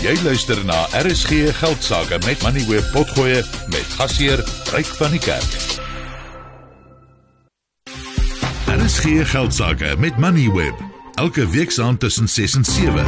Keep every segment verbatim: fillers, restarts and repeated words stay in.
Jy luister na R S G Geldsaake met Moneyweb Potgoe met gasheer Ryk van die Kerk. R S G Geldsaake met Moneyweb, elke week saam tussen ses en sewe.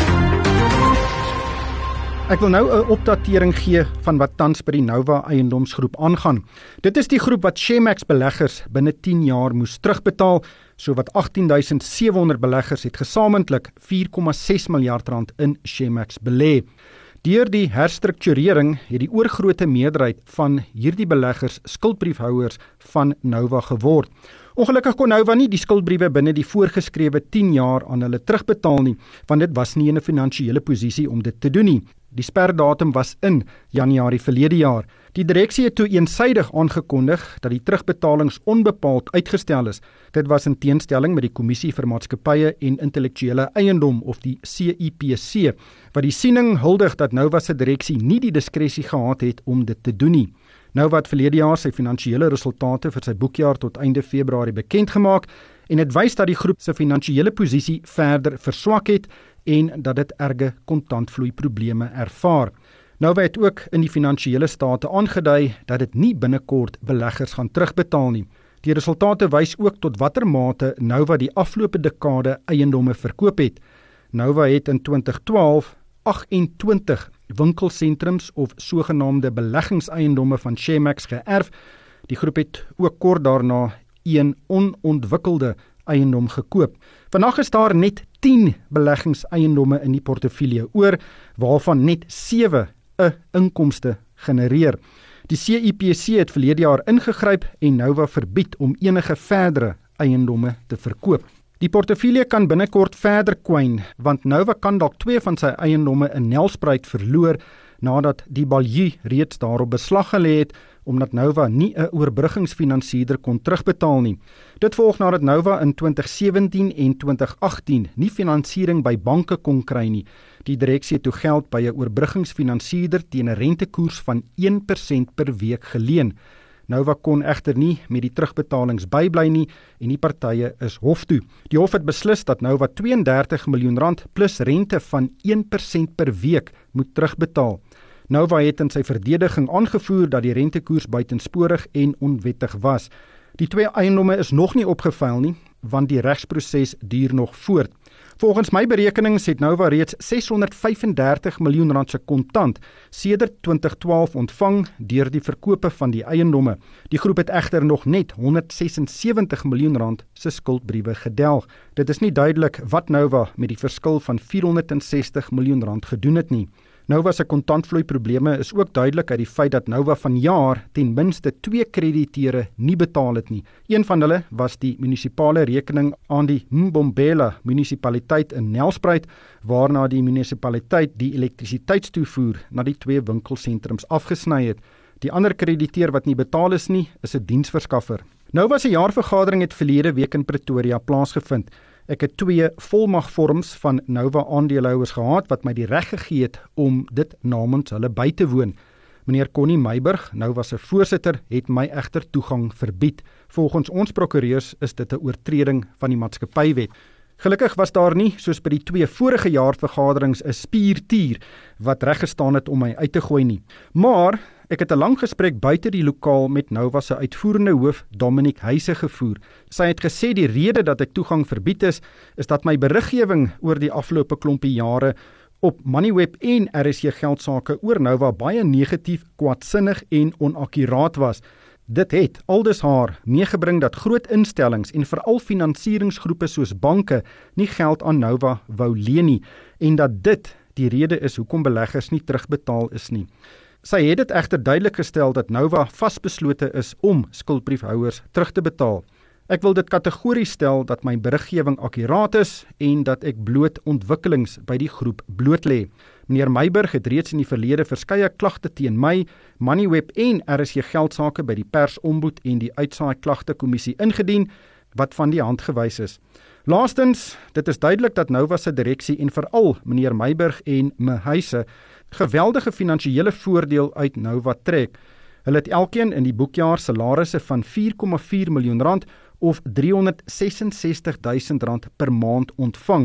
Ek wil nou 'n opdatering gee van wat tans by die Nova eiendomsgroep aangaan. Dit is die groep wat Shemax beleggers binne tien jaar moes terugbetaal, so wat agttien duisend sewe honderd beleggers het gesamentlik vier komma ses miljard rand in Shemax belê. Deur die herstrukturering het die oorgrootste meerderheid van hierdie beleggers skuldbriefhouers van Nova geword. Ongelukkig kon Nova nie die skuldbriewe binne die voorgeskrewe tien jaar aan hulle terugbetaal nie, want dit was nie in 'n finansiële posisie om dit te doen nie. Die sperdatum was in Januarie verlede jaar. Die direksie het toe eensydig aangekondig dat die terugbetalings onbepaald uitgestel is. Dit was in teenstelling met die Kommissie vir Maatskappye en Intellektuele Eiendom of die C I P C, wat die siening huldig dat Nova se direksie nie die diskresie gehad het om dit te doen nie. Nova het verlede jaar sy finansiële resultate vir sy boekjaar tot einde Februarie bekend gemaak en het wys dat die groep se finansiële posisie verder verswak het en dat dit erge kontantvloeiprobleme ervaar. Nova het ook in die finansiële state aangedui dat dit nie binnekort beleggers gaan terugbetaal nie. Die resultate wys ook tot watter mate Nova die afgelope dekade eiendomme verkoop het. Nova het in twintig twaalf agt-en-twintig winkelsentrums of sogenaamde beleggingseiendomme van Shemax geërf. Die groep het ook kort daarna een onontwikkelde eiendom gekoop. Vandag is daar net tien beleggingseiendomme in die portefeulje oor, waarvan net sewe 'n inkomste genereer. Die C I P C het verlede jaar ingegryp en Nova verbied om enige verdere eiendomme te verkoop. Die portefeulje kan binnekort verder kwyn, want Nova kan dalk twee van sy eiendomme in Nelspruit verloor nadat die Balju reeds daarop beslag gelê het, omdat Nova nie 'n oorbruggingsfinansieder kon terugbetaal nie. Dit volg nadat Nova in twintig sewentien en twintig agttien nie finansiering by banke kon kry nie. Die direksie het toe geld by 'n oorbruggingsfinansieder teen 'n rentekoers van een persent per week geleen. Nova kon egter nie met die terugbetalings bybly nie en die partye is hof toe. Die hof het beslis dat Nova twee en dertig miljoen rand plus rente van een persent per week moet terugbetaal. Nova het in sy verdediging aangevoer dat die rentekoers buitensporig en onwettig was. Die twee eiendomme is nog nie opgeveil nie, want die regsproses duur nog voort. Volgens my berekenings het Nova reeds ses honderd vyf en dertig miljoen rand se kontant sedert twintig twaalf ontvang deur die verkope van die eiendomme. Die groep het egter nog net honderd ses en sewentig miljoen rand se skuldbriewe gedelg. Dit is nie duidelik wat Nova met die verskil van vierhonderd en sestig miljoen rand gedoen het nie. Nova se kontantvloeiprobleme is ook duidelik uit die feit dat Nova vanjaar ten minste twee krediteure nie betaal het nie. Een van hulle was die munisipale rekening aan die Mbombela munisipaliteit in Nelspruit, waarna die munisipaliteit die elektrisiteitstoevoer na die twee winkelsentrums afgesny het. Die ander krediteur wat nie betaal is nie, is 'n diensverskaffer. Nova se jaarvergadering het verlede week in Pretoria plaasgevind. Ek het twee volmagvorms van Nova aandeelhouers gehad wat my die reg gegee het om dit namens hulle by te woon. Meneer Connie Meiburg, Nova se voorsitter, het my egter toegang verbied. Volgens ons prokureurs is dit 'n oortreding van die maatskappywet. Gelukkig was daar nie, soos by die twee vorige jaarvergaderings, 'n spiertier wat reggestaan het om my uit te gooi nie. Maar ek het 'n lang gesprek buite die lokaal met Nova se uitvoerende hoof, Dominic Huise, gevoer. Sy het gesê die rede dat ek toegang verbied is, is dat my beriggewing oor die afgelope klompie jare op Moneyweb en R S G Geldsaake oor Nova baie negatief, kwaadsinnig en onakkuraat was. Dit het aldus haar meegebring dat groot instellings en veral finansieringsgroepe soos banke nie geld aan Nova wou leen nie en dat dit die rede is hoekom beleggers nie terugbetaal is nie. Sy het dit egter duidelik gestel dat Nova vasbeslote is om skuldbriefhouers terug te betaal. Ek wil dit kategories stel dat my beriggewing akkuraat is en dat ek bloot ontwikkelings by die groep bloot lê. Meneer Meiburg het reeds in die verlede verskeie klagte teen my, Moneyweb en R S G Geldsaake by die Persombud en die Uitsaai Klagte Kommissie ingedien, wat van die hand gewys is. Laastens, dit is duidelik dat Nova se direksie en veral meneer Meiburg en me Huise geweldige finansiële voordeel uit Nova trek. Hulle het elkeen in die boekjaar salarisse van vier komma vier miljoen rand of driehonderd sesensestig duisend rand per maand ontvang.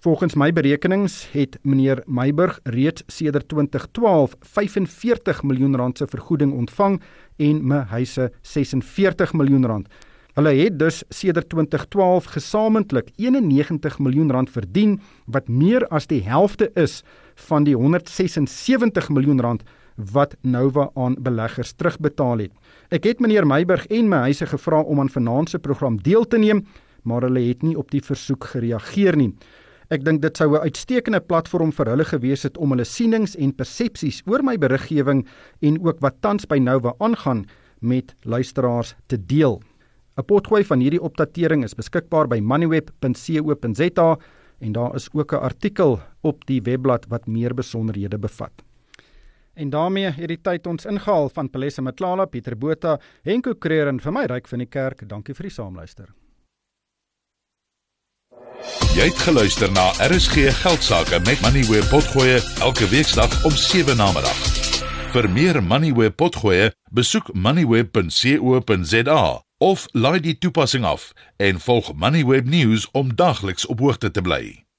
Volgens my berekenings het meneer Meiburg reeds sedert twintig twaalf vyfenveertig miljoen rand se vergoeding ontvang en Mahuise ses en veertig miljoen rand. Hulle het dus sedert twintig twaalf gesamentlik eenennegentig miljoen rand verdien, wat meer as die helfte is van die honderdsesensewentig miljoen rand wat Nova aan beleggers terugbetaal het. Ek het meneer Meiburg en Mahuise gevra om aan vanaand se program deel te neem, maar hulle het nie op die versoek gereageer nie. Ek dink dit sou 'n uitstekende platform vir hulle gewees het om hulle sienings en persepsies oor my beriggewing en ook wat tans by Nova aangaan met luisteraars te deel. 'n Potgooi van hierdie opdatering is beskikbaar by moneyweb punt co punt za en daar is ook 'n artikel op die webblad wat meer besonderhede bevat. En daarmee het die tyd ons ingehaal van Palesa Matlala, Pieter Botha, Henko Creer en vir my Ryk van die Kerk. Dankie vir die saamluister. Jy het geluister na R S G Geldsaake met Moneyweb Potgooi elke weeksdag om sewe namiddag. Vir meer Moneyweb Potgooi, besoek moneyweb punt co punt za of laai die toepassing af en volg Moneyweb News om dagliks op hoogte te bly.